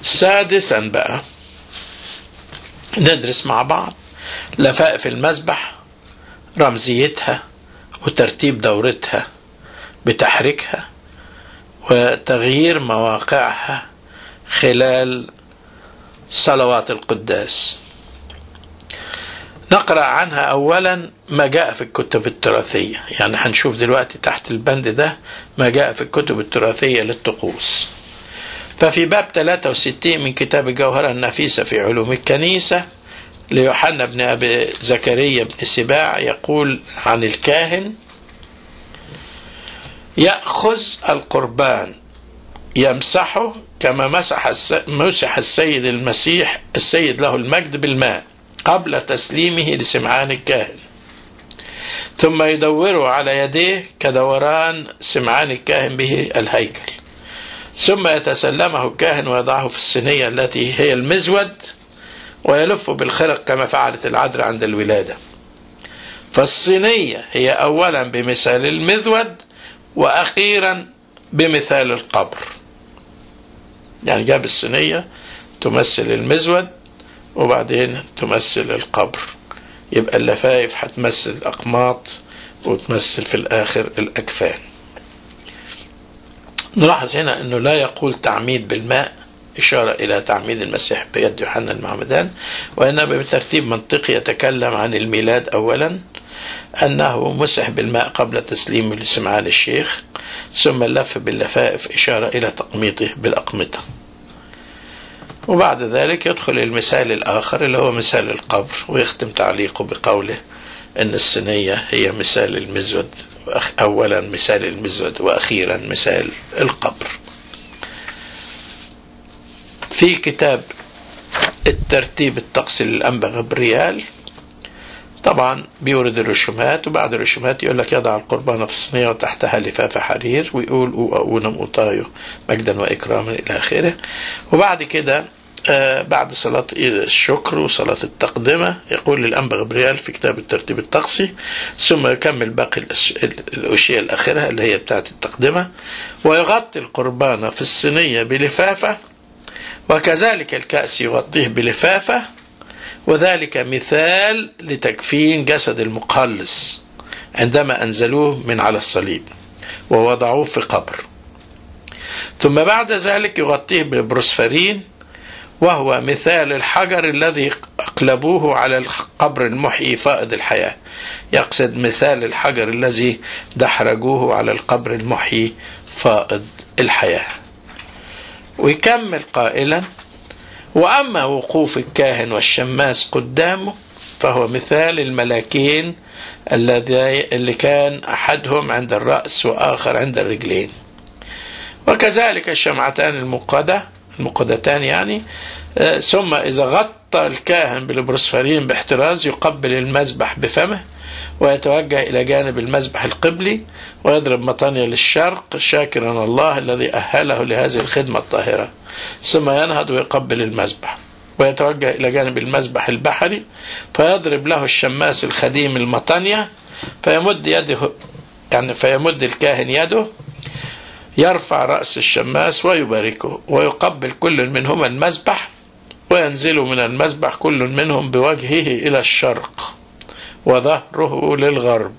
سادسا بقى ندرس مع بعض لفائف المذبح، رمزيتها وترتيب دورتها بتحريكها وتغيير مواقعها خلال صلوات القداس. نقرأ عنها أولا ما جاء في الكتب التراثية، يعني هنشوف دلوقتي تحت البند ده ما جاء في الكتب التراثية للطقوس. ففي باب 63 من كتاب الجوهرة النفيسة في علوم الكنيسة ليوحنا بن أبي زكريا بن سباع يقول عن الكاهن: يأخذ القربان يمسحه كما مسح السيد المسيح السيد له المجد بالماء قبل تسليمه لسمعان الكاهن، ثم يدوره على يديه كدوران سمعان الكاهن به الهيكل، ثم يتسلمه الكاهن ويضعه في الصينية التي هي المزود ويلف بالخرق كما فعلت العذراء عند الولادة. فالصينية هي أولا بمثال المزود وأخيرا بمثال القبر، يعني جاب الصينية تمثل المزود وبعدين تمثل القبر، يبقى اللفائف هتمثل الأقماط وتمثل في الآخر الأكفان. نلاحظ هنا أنه لا يقول تعميد بالماء إشارة إلى تعميد المسيح بيد يوحنا المعمدان، وإنما بترتيب منطقي يتكلم عن الميلاد أولا، أنه مسح بالماء قبل تسليمه لسمعان الشيخ، ثم اللف باللفائف إشارة إلى تقميطه بالأقمطة. وبعد ذلك يدخل المثال الآخر اللي هو مثال القبر، ويختم تعليقه بقوله أن الصينية هي مثال المزود، أولا مثال المزود وأخيرا مثال القبر. في كتاب الترتيب الطقسي للأنبا غبريال طبعا بيورد الرسومات، وبعد الرسومات يقول لك يضع القربان في الصينية وتحتها لفافة حرير، ويقول أونم أطايو مجدا وإكراما إلى آخره. وبعد كده بعد صلاة الشكر وصلاة التقدمة يقول للأنبا غبريال في كتاب الترتيب الطقسي، ثم يكمل باقي الأشياء الأخيرة اللي هي بتاعت التقدمة، ويغطي القربان في الصينية بلفافة، وكذلك الكأس يغطيه بلفافة، وذلك مثال لتكفين جسد المقلص عندما أنزلوه من على الصليب ووضعوه في قبر. ثم بعد ذلك يغطيه ببروسفرين، وهو مثال الحجر الذي أقلبوه على القبر المحيي فائض الحياة، يقصد مثال الحجر الذي دحرجوه على القبر المحيي فائض الحياة. ويكمل قائلا: وأما وقوف الكاهن والشماس قدامه فهو مثال الملاكين اللي كان أحدهم عند الرأس وآخر عند الرجلين، وكذلك الشمعتان المقدتان يعني. ثم إذا غطى الكاهن بالبروسفرين باحتراز يقبل المذبح بفمه، ويتوجه إلى جانب المذبح القبلي ويضرب مطانية للشرق شاكرا الله الذي أهله لهذه الخدمة الطاهرة، ثم ينهض ويقبل المذبح ويتوجه إلى جانب المذبح البحري فيضرب له الشماس الخديم المطانية، فيمد الكاهن يده يرفع رأس الشماس ويباركه، ويقبل كل منهما المذبح، وينزل من المذبح كل منهم بوجهه إلى الشرق وظهره للغرب،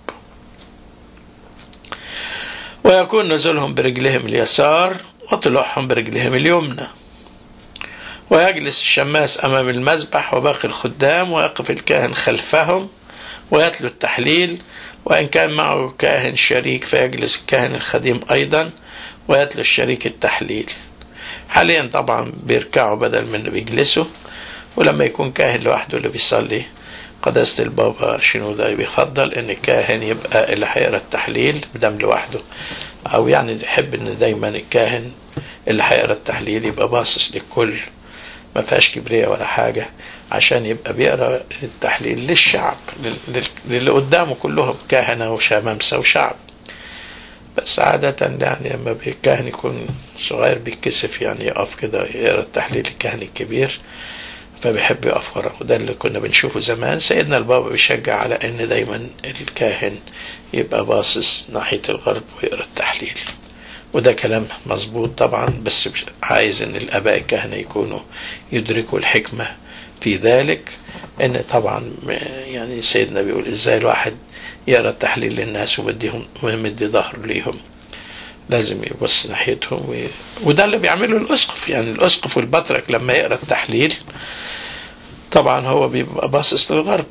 ويكون نزولهم برجلهم اليسار وطلوعهم برجلهم اليمنى. ويجلس الشماس أمام المذبح وباقي الخدام، ويقف الكاهن خلفهم ويتلو التحليل، وإن كان معه كاهن شريك فيجلس الكاهن الخديم أيضا ويتلو الشريك التحليل. حاليا طبعا بيركعوا بدل من بيجلسوا، ولما يكون كاهن لوحده اللي بيصلي قداسة البابا شنودة بيفضل ان الكاهن يبقى اللي هيقرا التحليل بدم لوحده، او يعني يحب ان دايما الكاهن اللي هيقرا التحليل يبقى باصص للكل، ما فيهاش كبرياء ولا حاجة، عشان يبقى بيقرا التحليل للشعب اللي قدامه كلهم كاهنة وشمامسة وشعب. بس عادة يعني لما الكاهن يكون صغير بيتكسف يعني يقف كده يقرا التحليل الكاهن الكبير، فبيحب يقف ورا. وده اللي كنا بنشوفه زمان. سيدنا البابا بيشجع على ان دايما الكاهن يبقى باصص ناحية الغرب ويقرا التحليل، وده كلام مظبوط طبعا، بس عايز ان الاباء الكهنة يكونوا يدركوا الحكمة في ذلك. ان طبعا يعني سيدنا بيقول ازاي الواحد يقرا التحليل للناس ويمدي ظهره ليهم، لازم يبص ناحيتهم وده اللي بيعمله الاسقف. يعني الاسقف والبطرك لما يقرا التحليل طبعا هو بيبقى باصص للغرب.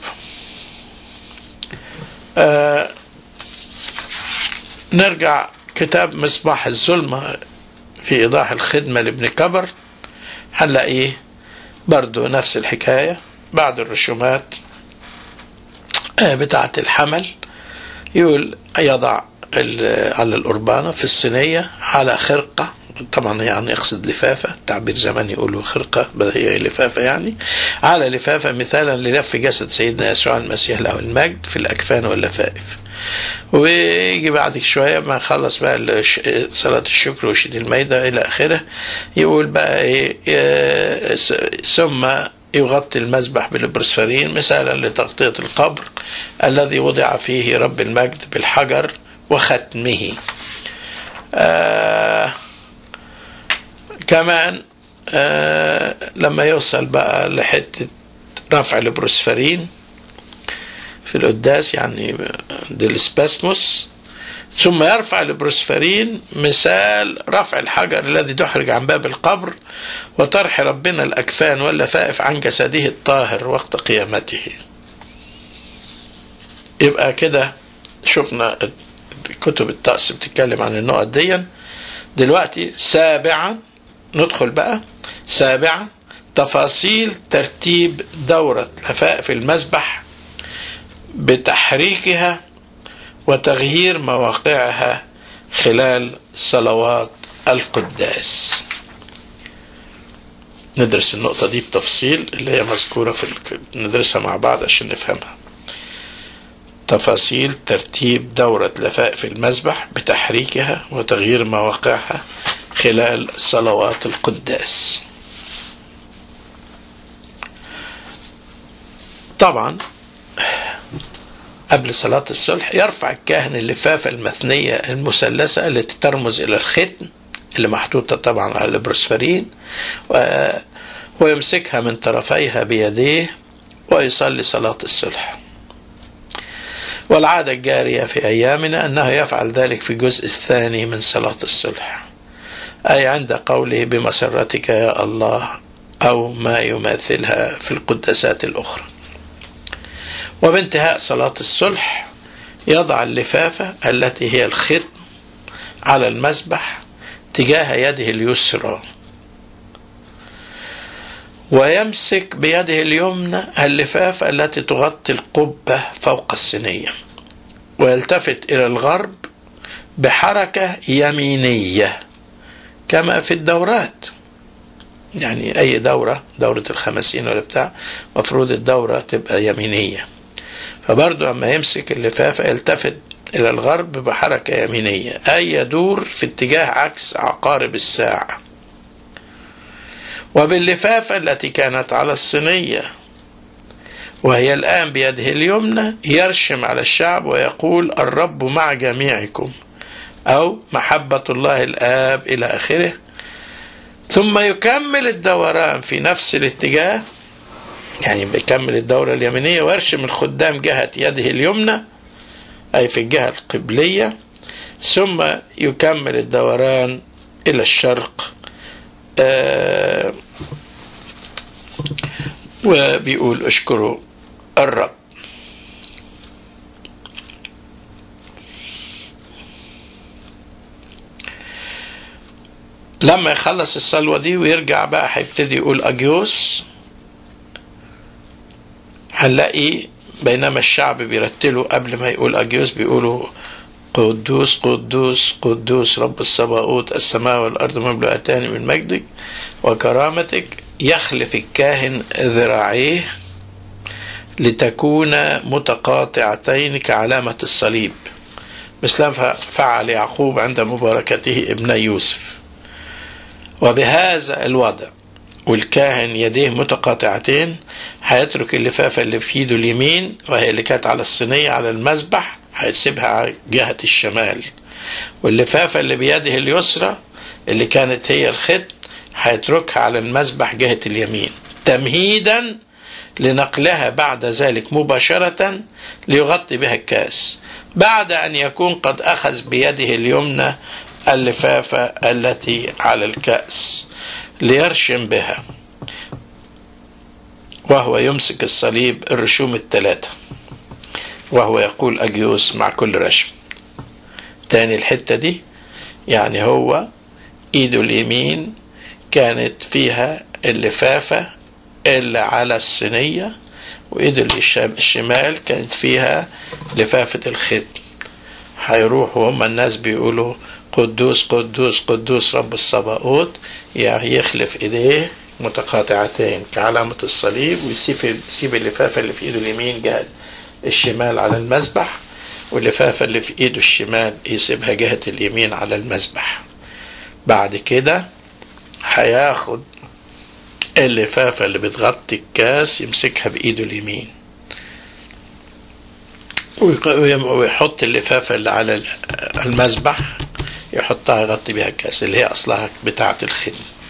نرجع كتاب مصباح الظلمة في إيضاح الخدمة لابن كبر، هنلاقيه برضو نفس الحكاية. بعد الرسومات بتاعة الحمل يقول يضع على القربانة في الصينية على خرقة، طبعا يعني يقصد لفافة، تعبير زمان يقولوا خرقة هي لفافة، يعني على لفافة مثالا للف جسد سيدنا يسوع المسيح له المجد في الأكفان واللفائف. ويجي بعد شوية ما خلص بقى صلاة الشكر وشيد الميدة إلى آخره، يقول بقى إيه ثم يغطي المذبح بالبرسفرين مثالا لتغطية القبر الذي وضع فيه رب المجد بالحجر وختمه. كمان لما يوصل بقى لحتة رفع البروسفرين في القداس، يعني ديلسباسموس، ثم يرفع البروسفرين مثال رفع الحجر الذي دحرج عن باب القبر وطرح ربنا الأكفان واللفائف عن جسده الطاهر وقت قيامته. يبقى كده شفنا كتب الطقس بتتكلم عن النقط دي. دلوقتي سابعا ندخل بقى سابعا تفاصيل ترتيب دورة لفائف المذبح بتحريكها وتغيير مواقعها خلال صلوات القداس. ندرس النقطة دي بتفصيل اللي هي مذكورة ندرسها مع بعض عشان نفهمها. تفاصيل ترتيب دورة لفائف المذبح بتحريكها وتغيير مواقعها خلال صلوات القداس. طبعا قبل صلاة الصلح يرفع الكاهن اللفافة المثنية المثلثة التي ترمز إلى الختم اللي محطوطة طبعا على البروسفرين، ويمسكها من طرفيها بيديه ويصلي صلاة الصلح. والعادة الجارية في أيامنا أنه يفعل ذلك في الجزء الثاني من صلاة الصلح، أي عند قوله بمسرتك يا الله أو ما يماثلها في القداسات الأخرى. وبانتهاء صلاة الصلح يضع اللفافة التي هي الختم على المذبح تجاه يده اليسرى، ويمسك بيده اليمنى اللفافة التي تغطي القبة فوق الصينية، ويلتفت إلى الغرب بحركة يمينية كما في الدورات. يعني أي دورة الخمسين ولا بتاع مفروض الدورة تبقى يمينية، فبرضو أما يمسك اللفافة يلتفت إلى الغرب بحركة يمينية، أي يدور في اتجاه عكس عقارب الساعة. وباللفافة التي كانت على الصينية وهي الآن بيده اليمنى يرشم على الشعب ويقول الرب مع جميعكم، أو محبة الله الآب إلى آخره. ثم يكمل الدوران في نفس الاتجاه، يعني بيكمل الدورة اليمينية ويرشم الخدام جهة يده اليمنى أي في الجهة القبلية، ثم يكمل الدوران إلى الشرق وبيقول اشكروا الرب. لما يخلص الصلوة دي ويرجع بقى هيبتدي يقول أجيوس. هنلاقي بينما الشعب بيرتلوا قبل ما يقول أجيوس بيقولوا قدوس قدوس قدوس رب الصباؤوت السماء والأرض مملوءتان من مجدك وكرامتك. يخلف الكاهن ذراعيه لتكون متقاطعتين كعلامة الصليب مثل فعل يعقوب عند مباركته ابن يوسف. وبهذا الوضع والكاهن يديه متقاطعتين هيترك اللفافة اللي في ايده اليمين وهي اللي كانت على الصينية على المذبح، هيسيبها على جهة الشمال واللفافة اللي بيده اليسرى اللي كانت هي الختم هيتركها على المذبح جهة اليمين تمهيدا لنقلها بعد ذلك مباشرة ليغطي بها الكاس، بعد أن يكون قد أخذ بيده اليمنى اللفافة التي على الكأس ليرشم بها، وهو يمسك الصليب الرشوم الثلاثة وهو يقول أجيوس مع كل رشم. تاني الحتة دي يعني هو ايده اليمين كانت فيها اللفافة اللي على الصينية، وايده الشمال كانت فيها لفافة الختم. هيروحوا هم الناس بيقولوا قدوس قدوس قدوس رب الصباؤوت، يعني يخلف ايديه متقاطعتين كعلامة الصليب، ويسيب اللفافة اللي في ايده اليمين جهة الشمال على المذبح، واللفافة اللي في ايده الشمال يسيبها جهة اليمين على المذبح. بعد كده هياخد اللفافة اللي بتغطي الكاس يمسكها بإيده اليمين، ويحط اللفافة اللي على المذبح يحطها يغطي بها الكاس اللي هي أصلها بتاعة الختم.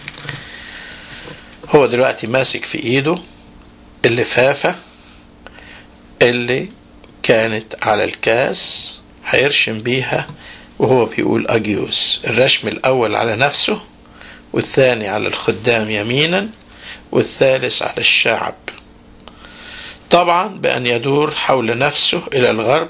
هو دلوقتي ماسك في إيده اللفافة اللي كانت على الكاس هيرشم بيها، وهو بيقول أجيوس. الرشم الأول على نفسه، والثاني على الخدام يمينا، والثالث على الشعب، طبعا بأن يدور حول نفسه إلى الغرب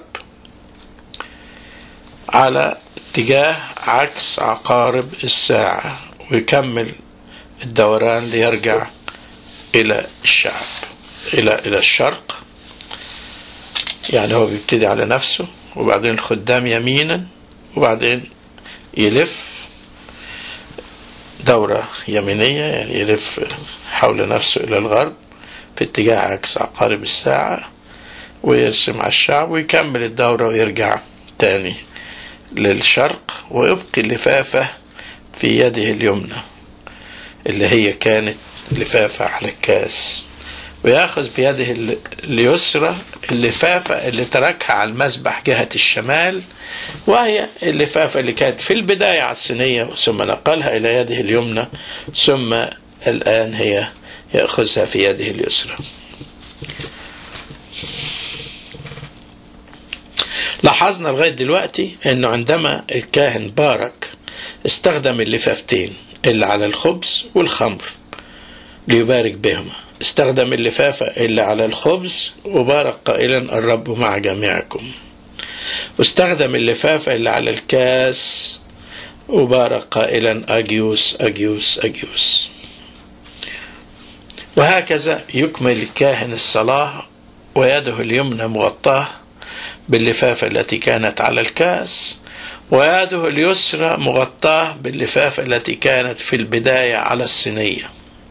على اتجاه عكس عقارب الساعة، ويكمل الدوران ليرجع إلى الشعب إلى الشرق. يعني هو بيبتدي على نفسه، وبعدين الخدام يمينا، وبعدين يلف دورة يمينية، يعني يلف حول نفسه إلى الغرب في اتجاه عكس عقارب الساعة، ويرسم على الشعب، ويكمل الدورة ويرجع تاني للشرق، ويبقي اللفافة في يده اليمنى اللي هي كانت لفافة على الكاس، ويأخذ بيده اليسرى اللفافة اللي تركها على المذبح جهة الشمال، وهي اللفافة اللي كانت في البداية على الصينية ثم نقلها إلى يده اليمنى، ثم الآن هي يأخذها في يده اليسرى. لاحظنا لغاية دلوقتي أنه عندما الكاهن بارك استخدم اللفافتين اللي على الخبز والخمر ليبارك بهما. استخدم اللفافة اللي على الخبز وبارك قائلا الرب مع جميعكم، واستخدم اللفافة اللي على الكاس وبارك قائلا أجيوس أجيوس أجيوس. وهكذا يكمل الكاهن الصلاة ويده اليمنى مغطاة باللفافة التي كانت على الكاس، ويده اليسرى مغطاة باللفافة التي كانت في البداية على الصينية،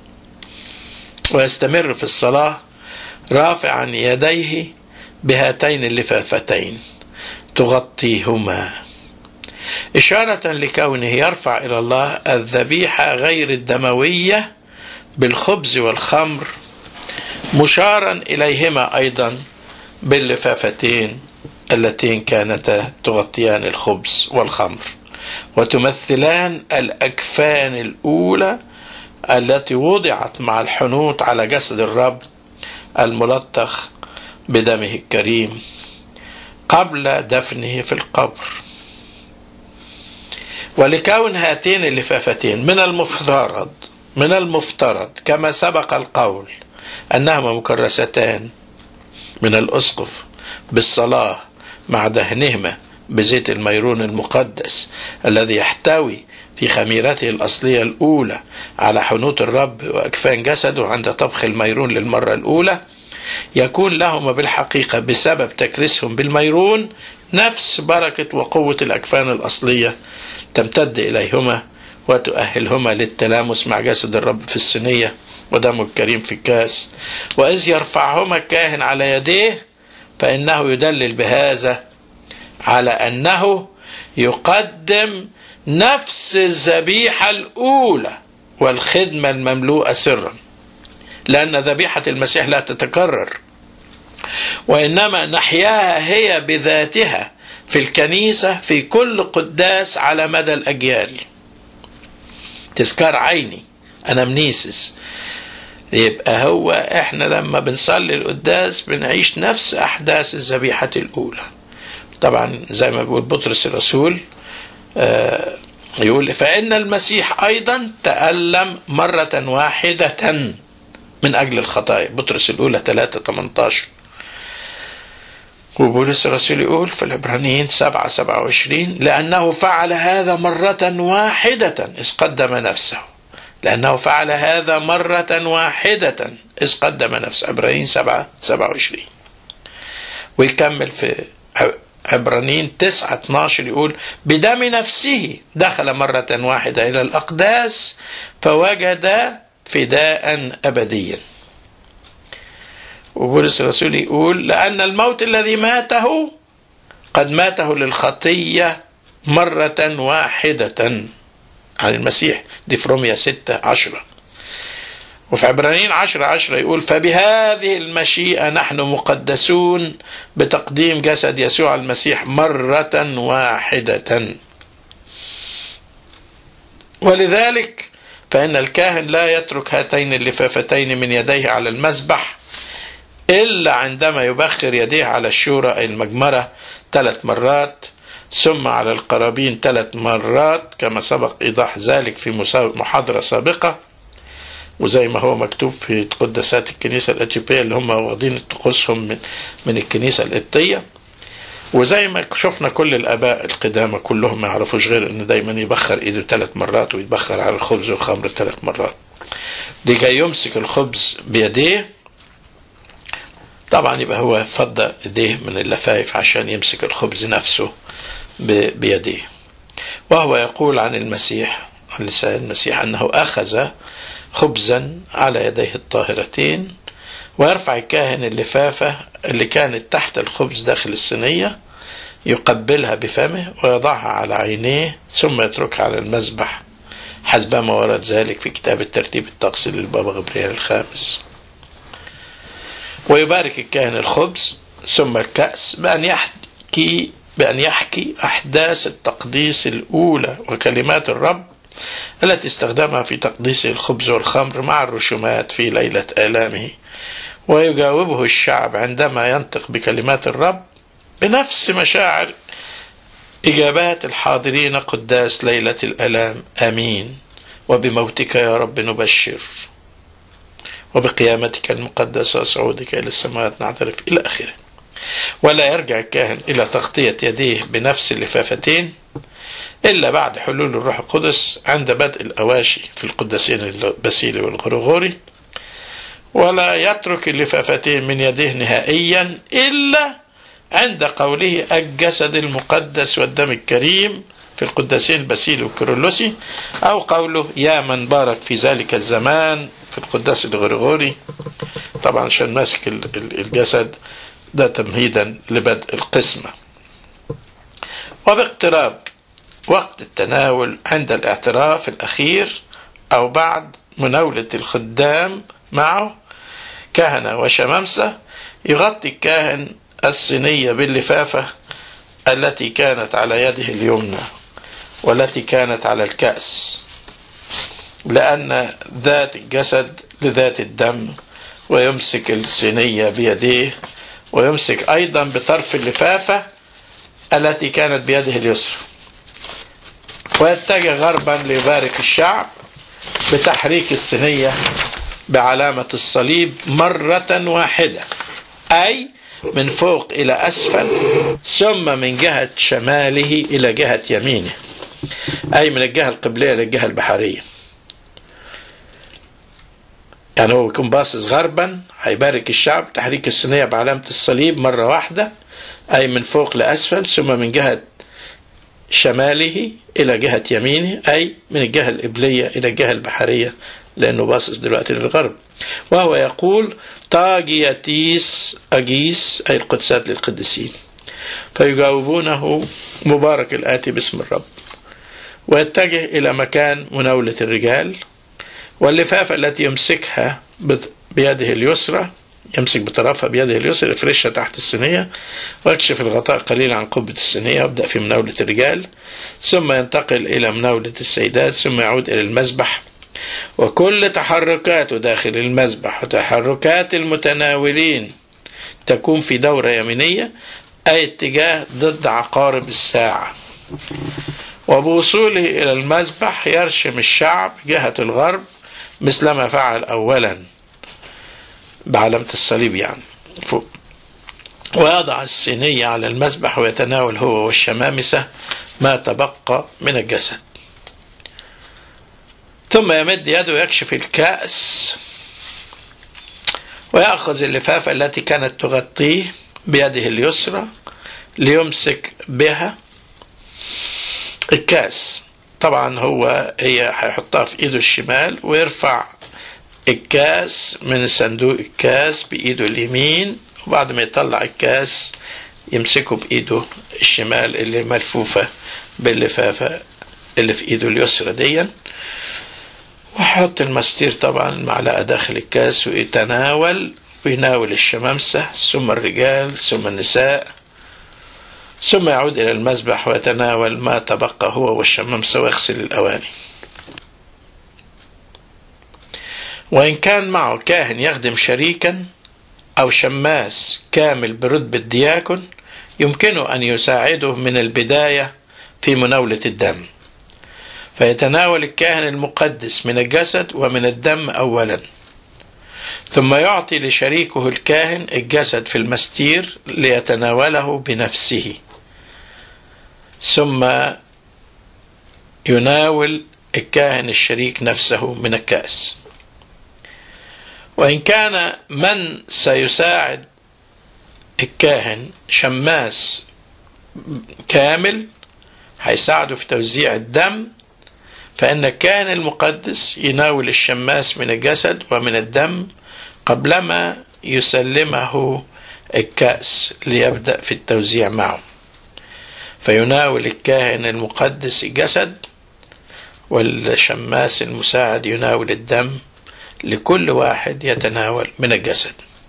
ويستمر في الصلاة رافعا يديه بهاتين اللفافتين تغطيهما، إشارة لكونه يرفع إلى الله الذبيحة غير الدموية بالخبز والخمر، مشارا إليهما أيضا باللفافتين اللتين كانتا تغطيان الخبز والخمر، وتمثلان الأكفان الأولى التي وضعت مع الحنوط على جسد الرب الملطخ بدمه الكريم قبل دفنه في القبر. ولكون هاتين اللفافتين من المفترض كما سبق القول أنهما مكرستان من الأسقف بالصلاة مع دهنهما بزيت الميرون المقدس الذي يحتوي في خميرته الأصلية الأولى على حنوط الرب وأكفان جسده عند طبخ الميرون للمرة الأولى، يكون لهما بالحقيقة بسبب تكريسهم بالميرون نفس بركة وقوة الأكفان الأصلية تمتد إليهما وتؤهلهما للتلامس مع جسد الرب في الصينية ودمه الكريم في الكاس. وإذ يرفعهما الكاهن على يديه فإنه يدلل بهذا على أنه يقدم نفس الذبيحة الأولى والخدمة المملوءة سرا، لأن ذبيحة المسيح لا تتكرر، وإنما نحياها هي بذاتها في الكنيسة في كل قداس على مدى الأجيال. تذكار عيني أنامنيسيس. يبقى هو احنا لما بنصلي القداس بنعيش نفس أحداث الذبيحة الأولى. طبعا زي ما بيقول بطرس الرسول يقول فإن المسيح أيضا تألم مرة واحدة من أجل الخطايا. بطرس الأولى 3:18. وبولس الرسول يقول في العبرانيين 7:27 لأنه فعل هذا مرة واحدة إذ قدم نفسه. لأنه فعل هذا مرة واحدة إذ قدم نفسه. عبرانيين 7:27. ويكمل في عبرانيين 9:12 يقول بدم نفسه دخل مرة واحدة إلى الأقداس فوجد فداء أبديا. وبولس الرسول يقول لأن الموت الذي ماته قد ماته للخطية مرة واحدة عن المسيح. دي في رومية 6:10. وفي عبرانيين 10:10 يقول فبهذه المشيئة نحن مقدسون بتقديم جسد يسوع المسيح مرة واحدة. ولذلك فإن الكاهن لا يترك هاتين اللفافتين من يديه على المذبح إلا عندما يبخر يديه على الشورى أي المجمرة 3 مرات ثم على القرابين 3 مرات كما سبق إيضاح ذلك في محاضرة سابقة. وزي ما هو مكتوب في قداسات الكنيسة الأثيوبية اللي هم واخدين طقوسهم من الكنيسة القبطية. وزي ما شفنا كل الآباء القدامى كلهم ما يعرفوش غير إن دايما يبخر إيده 3 مرات ويتبخر على الخبز والخمر 3 مرات. لكي يمسك الخبز بيديه. طبعا يبقى هو فضى ايديه من اللفايف عشان يمسك الخبز نفسه بيديه. وهو يقول عن المسيح عن لسان المسيح أنه أخذ خبزا على يديه الطاهرتين ويرفع الكاهن اللفافة اللي كانت تحت الخبز داخل الصينية يقبلها بفمه ويضعها على عينيه ثم يتركها على المذبح حسب ما ورد ذلك في كتاب الترتيب الطقسي للبابا غبريال الخامس. ويبارك الكاهن الخبز ثم الكأس بأن يحكي أحداث التقديس الأولى وكلمات الرب التي استخدمها في تقديس الخبز والخمر مع الرشومات في ليلة آلامه. ويجاوبه الشعب عندما ينطق بكلمات الرب بنفس مشاعر إجابات الحاضرين قداس ليلة الآلام. آمين. وبموتك يا رب نبشر وبقيامتك المقدسة وصعودك إلى السماوات نعترف إلى آخره. ولا يرجع الكاهن إلى تغطية يديه بنفس اللفافتين إلا بعد حلول الروح القدس عند بدء الأواشي في القداسين الباسيلي والغرغوري. ولا يترك اللفافتين من يديه نهائيا إلا عند قوله الجسد المقدس والدم الكريم في القداسين الباسيلي والكيرلسي أو قوله يا من بارك في ذلك الزمان في القداس الغرغوري. طبعا عشان ماسك الجسد ده تمهيدا لبدء القسمة. وباقتراب وقت التناول عند الاعتراف الأخير أو بعد مناولة الخدام معه كهنة وشمامسة يغطي الكاهن الصينية باللفافة التي كانت على يده اليمنى والتي كانت على الكأس لأن ذات الجسد لذات الدم. ويمسك الصينية بيديه ويمسك أيضا بطرف اللفافة التي كانت بيده اليسرى ويتجه غربا ليبارك الشعب بتحريك الصينية بعلامة الصليب مرة واحدة أي من فوق إلى أسفل ثم من جهة شماله إلى جهة يمينه أي من الجهة القبلية للجهة البحرية. يعني هو يكون باصص غربا هيبارك الشعب تحريك الصينية بعلامة الصليب مرة واحدة أي من فوق لأسفل ثم من جهة شماله إلى جهة يمينه أي من الجهة القبلية إلى الجهة البحرية لأنه باصص دلوقتي للغرب. وهو يقول طاغيتيس أجيس أي القدسات للقديسين. فيجاوبونه مبارك الآتي باسم الرب. ويتجه إلى مكان مناولة الرجال واللفافة التي يمسكها بيده اليسرى يمسك بطرفها بيده اليسرى، يفرشها تحت الصينية ويكشف الغطاء قليلا عن قبة الصينية، ويبدأ في مناولة الرجال، ثم ينتقل إلى مناولة السيدات، ثم يعود إلى المذبح. وكل تحركاته داخل المذبح وتحركات المتناولين تكون في دورة يمينية، أي اتجاه ضد عقارب الساعة. وبوصوله إلى المذبح يرشم الشعب جهة الغرب مثلما فعل أولا بعلامة الصليب يعني فوق، ويضع الصينية على المذبح ويتناول هو والشمامسة ما تبقى من الجسد، ثم يمد يده ويكشف الكأس ويأخذ اللفافة التي كانت تغطيه بيده اليسرى ليمسك بها الكأس. طبعا هي هيحطها في ايده الشمال ويرفع الكاس من صندوق الكاس بإيده اليمين، وبعد ما يطلع الكاس يمسكه بإيده الشمال اللي ملفوفة باللفافة اللي في إيده اليسرى دي، وحط المستير طبعا المعلقة داخل الكاس ويناول الشمامسة، ثم الرجال، ثم النساء، ثم يعود إلى المذبح ويتناول ما تبقى هو والشمامسة ويغسل الأواني. وإن كان معه كاهن يخدم شريكا أو شماس كامل برتبة دياكون، يمكنه أن يساعده من البداية في مناولة الدم، فيتناول الكاهن المقدس من الجسد ومن الدم أولا، ثم يعطي لشريكه الكاهن الجسد في المستير ليتناوله بنفسه، ثم يناول الكاهن الشريك نفسه من الكأس. وإن كان من سيساعد الكاهن شماس كامل هيساعده في توزيع الدم، فإن الكاهن المقدس يناول الشماس من الجسد ومن الدم قبلما يسلمه الكأس ليبدأ في التوزيع معه، فيناول الكاهن المقدس الجسد والشماس المساعد يناول الدم، لكل واحد يتناول من الجسد.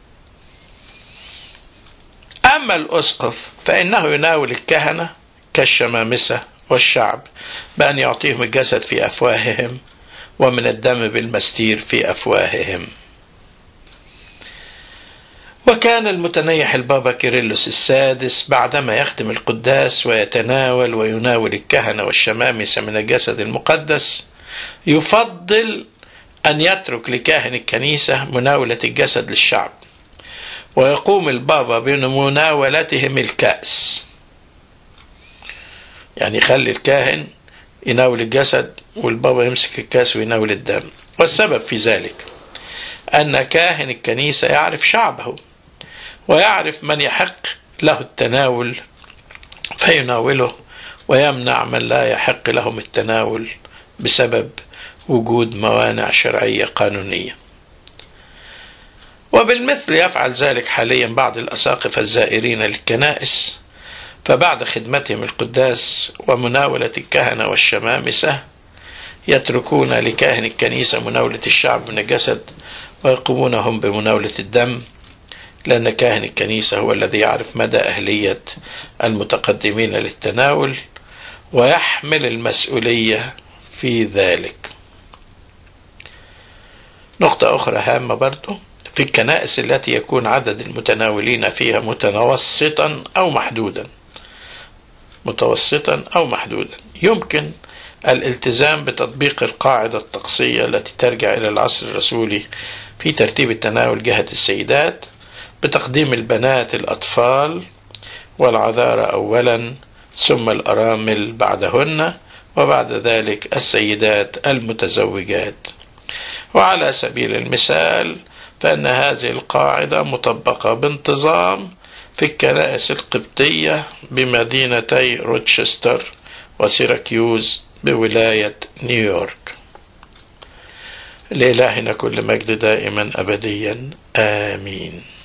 أما الأسقف فإنه يناول الكهنة كالشمامسة والشعب بأن يعطيهم الجسد في أفواههم ومن الدم بالمستير في أفواههم. وكان المتنيح البابا كيرلس السادس بعدما يختم القداس ويتناول ويناول الكهنة والشمامسة من الجسد المقدس يفضل أن يترك لكاهن الكنيسة مناولة الجسد للشعب، ويقوم البابا بمناولتهم الكأس، يعني يخلي الكاهن يناول الجسد والبابا يمسك الكأس ويناول الدم. والسبب في ذلك أن كاهن الكنيسة يعرف شعبه ويعرف من يحق له التناول فيناوله، ويمنع من لا يحق لهم التناول بسبب وجود موانع شرعية قانونية. وبالمثل يفعل ذلك حاليا بعض الأساقفة الزائرين للكنائس، فبعد خدمتهم القداس ومناولة الكهنة والشمامسة يتركون لكاهن الكنيسة مناولة الشعب من الجسد ويقومون هم بمناولة الدم، لأن كاهن الكنيسة هو الذي يعرف مدى أهلية المتقدمين للتناول ويحمل المسؤولية في ذلك. نقطة أخرى هامة برضو، في الكنائس التي يكون عدد المتناولين فيها متوسطا أو محدودا يمكن الالتزام بتطبيق القاعدة الطقسية التي ترجع إلى العصر الرسولي في ترتيب التناول جهة السيدات، بتقديم البنات الأطفال والعذارى أولا، ثم الأرامل بعدهن، وبعد ذلك السيدات المتزوجات. وعلى سبيل المثال فإن هذه القاعدة مطبقة بانتظام في الكنائس القبطية بمدينتي روتشستر وسيراكيوز بولاية نيويورك. لإلهنا كل مجد دائما أبديا آمين.